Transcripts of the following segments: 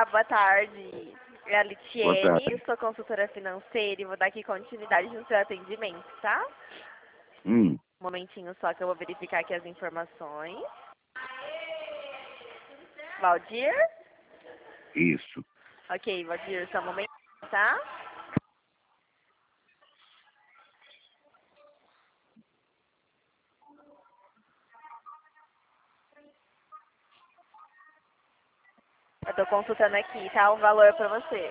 boa tarde. É a Boa tarde. Litiene, sou consultora financeira e vou dar aqui continuidade no seu atendimento, tá? Hum, Um momentinho só que eu vou verificar aqui as informações. Valdir? isso. Ok, Valdir, só um momento, tá? Eu tô consultando aqui, tá? O valor pra você.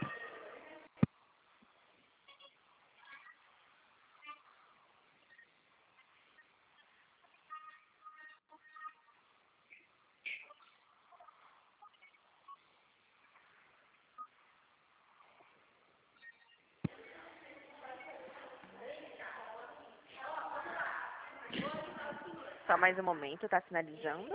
Só mais um momento, tá finalizando.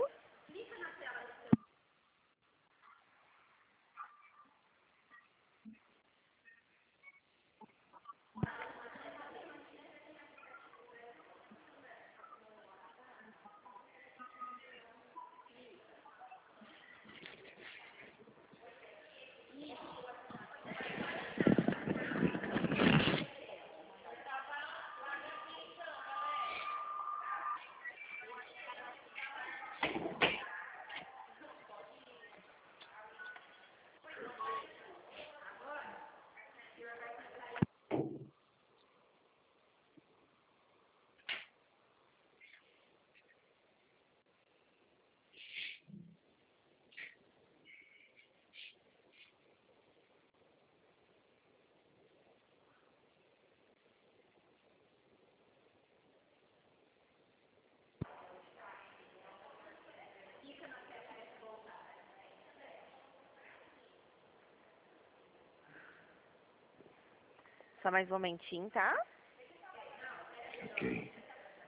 Só mais um momentinho, tá? Ok.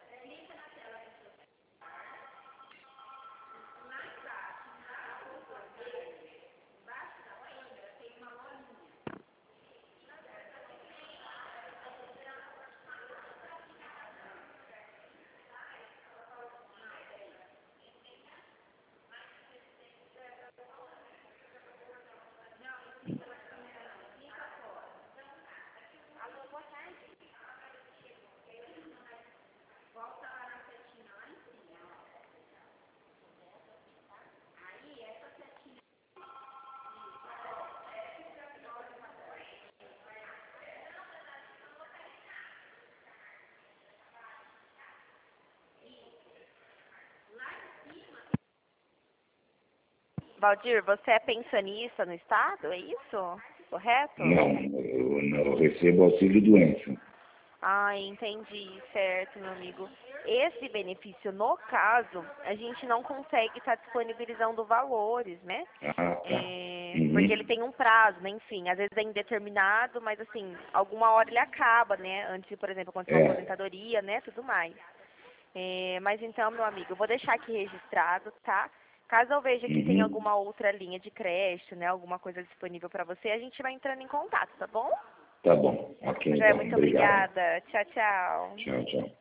Valdir, você é pensionista no estado, é isso? Correto? Não, eu recebo auxílio-doença. Ah, entendi, certo, meu amigo. Esse benefício, no caso, a gente não consegue estar disponibilizando valores, né? Ah, tá. Porque ele Uhum. tem um prazo, né? Enfim, às vezes é indeterminado, mas assim, alguma hora ele acaba, né? Antes, de, por exemplo, acontecer uma É. aposentadoria, né? Tudo mais. Mas então, meu amigo, eu vou deixar aqui registrado, tá? Caso eu veja que tem Uhum. alguma outra linha de crédito, né? Alguma coisa disponível para você, a gente vai entrando em contato, tá bom? Tá bom. Ok, Já então. muito Obrigado. obrigada. Tchau, tchau. Tchau, tchau.